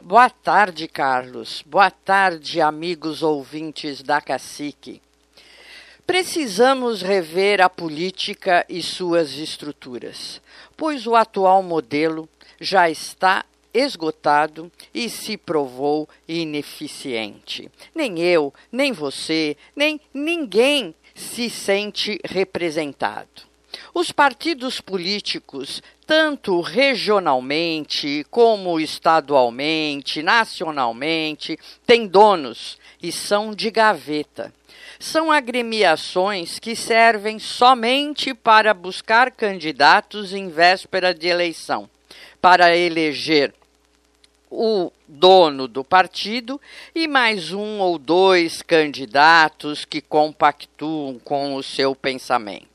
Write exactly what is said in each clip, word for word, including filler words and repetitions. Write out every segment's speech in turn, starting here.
Boa tarde, Carlos. Boa tarde, amigos ouvintes da Cacique. Precisamos rever a política e suas estruturas, pois o atual modelo já está esgotado e se provou ineficiente. Nem eu, nem você, nem ninguém se sente representado. Os partidos políticos, tanto regionalmente como estadualmente, nacionalmente, têm donos e são de gaveta. São agremiações que servem somente para buscar candidatos em véspera de eleição, para eleger o dono do partido e mais um ou dois candidatos que compactuam com o seu pensamento.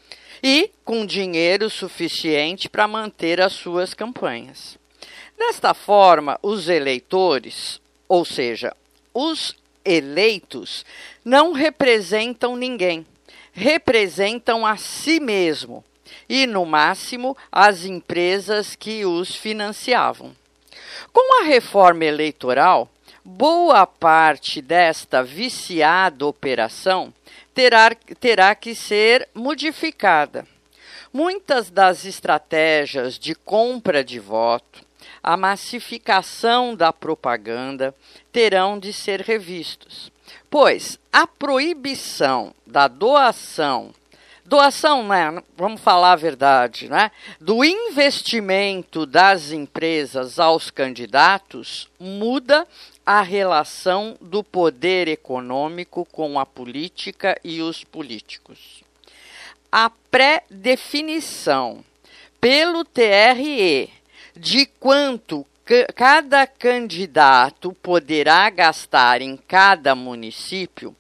E com dinheiro suficiente para manter as suas campanhas. Desta forma, os eleitores, ou seja, os eleitos, não representam ninguém, representam a si mesmo e, no máximo, as empresas que os financiavam. Com a reforma eleitoral, boa parte desta viciada operação terá, terá que ser modificada. Muitas das estratégias de compra de voto, a massificação da propaganda terão de ser revistos, pois a proibição da doação, doação, né, vamos falar a verdade, né, do investimento das empresas aos candidatos muda a relação do poder econômico com a política e os políticos. A pré-definição pelo T R E de quanto cada candidato poderá gastar em cada município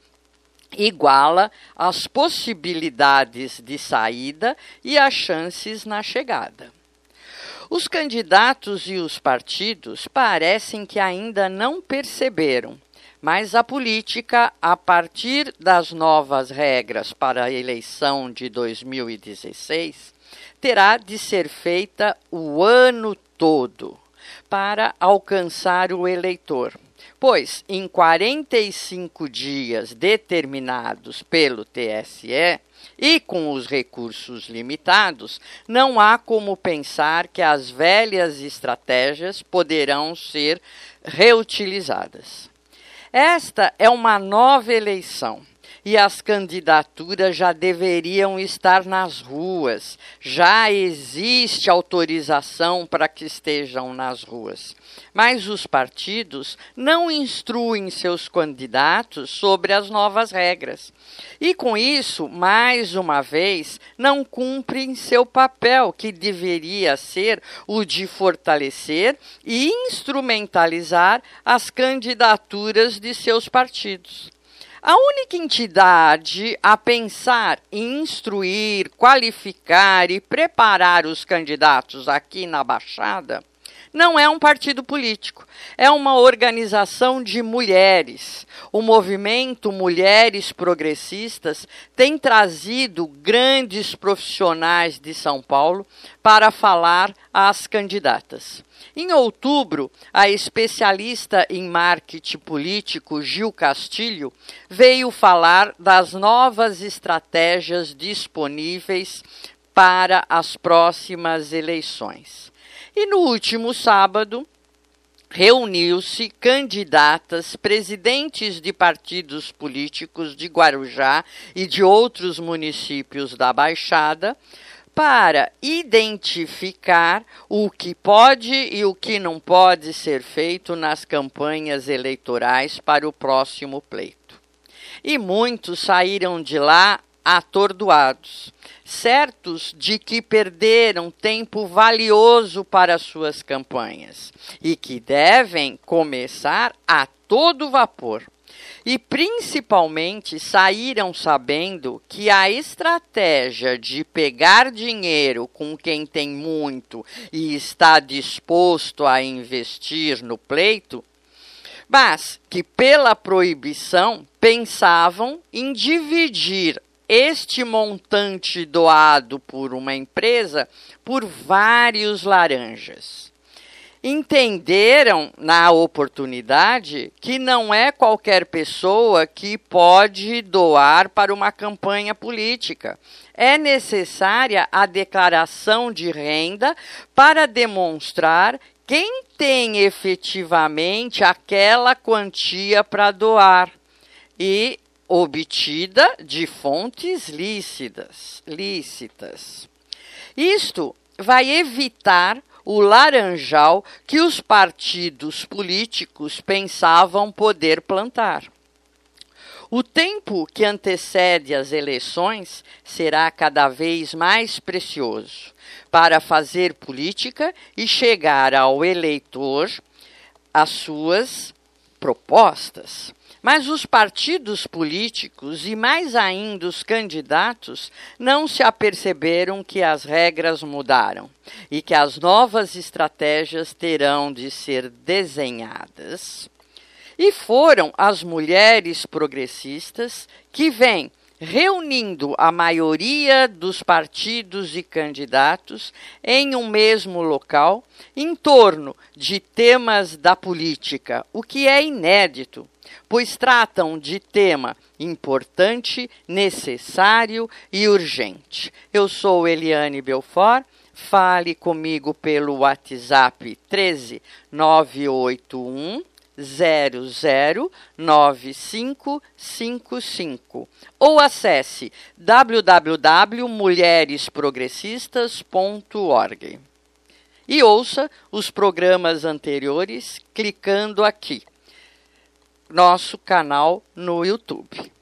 iguala as possibilidades de saída e as chances na chegada. Os candidatos e os partidos parecem que ainda não perceberam, mas a política, a partir das novas regras para a eleição de dois mil e dezesseis, terá de ser feita o ano todo para alcançar o eleitor, pois em quarenta e cinco dias determinados pelo T S E e com os recursos limitados, não há como pensar que as velhas estratégias poderão ser reutilizadas. Esta é uma nova eleição e as candidaturas já deveriam estar nas ruas. Já existe autorização para que estejam nas ruas. Mas os partidos não instruem seus candidatos sobre as novas regras. E com isso, mais uma vez, não cumprem seu papel, que deveria ser o de fortalecer e instrumentalizar as candidaturas de seus partidos. A única entidade a pensar em instruir, qualificar e preparar os candidatos aqui na Baixada não é um partido político, é uma organização de mulheres. O movimento Mulheres Progressistas tem trazido grandes profissionais de São Paulo para falar às candidatas. Em outubro, a especialista em marketing político Gil Castilho veio falar das novas estratégias disponíveis para as próximas eleições. E no último sábado, reuniu-se candidatas, presidentes de partidos políticos de Guarujá e de outros municípios da Baixada para identificar o que pode e o que não pode ser feito nas campanhas eleitorais para o próximo pleito. E muitos saíram de lá atordoados, certos de que perderam tempo valioso para suas campanhas e que devem começar a todo vapor. E principalmente saíram sabendo que a estratégia de pegar dinheiro com quem tem muito e está disposto a investir no pleito, mas que pela proibição pensavam em dividir este montante doado por uma empresa por vários laranjas. entenderam na oportunidade que não é qualquer pessoa que pode doar para uma campanha política. É necessária a declaração de renda para demonstrar quem tem efetivamente aquela quantia para doar e obtida de fontes lícitas. lícitas. Isto vai evitar o laranjal que os partidos políticos pensavam poder plantar. O tempo que antecede as eleições será cada vez mais precioso para fazer política e chegar ao eleitor as suas propostas. Mas os partidos políticos e mais ainda os candidatos não se aperceberam que as regras mudaram e que as novas estratégias terão de ser desenhadas. E foram as mulheres progressistas que vêm reunindo a maioria dos partidos e candidatos em um mesmo local em torno de temas da política, o que é inédito, pois tratam de tema importante, necessário e urgente. Eu sou Eliane Belfort, fale comigo pelo WhatsApp treze nove oito um zero zero nove cinco cinco cinco ou acesse w w w ponto mulheres progressistas ponto org e ouça os programas anteriores clicando aqui, nosso canal no YouTube.